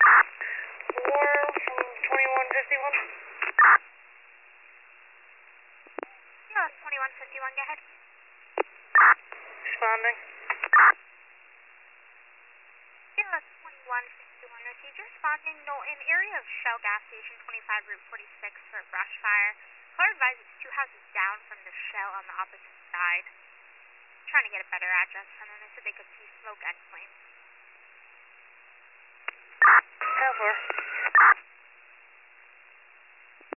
War from 2151. No, it's 2151, go ahead. Responding. Yeah, 2151, received responding, Knowlton, area of Shell gas station 25 Route 46 for a brush fire. Caller advised it's 2 houses down from the Shell on the opposite side. Trying to get a better address from them. They said they could see smoke and flames. How far?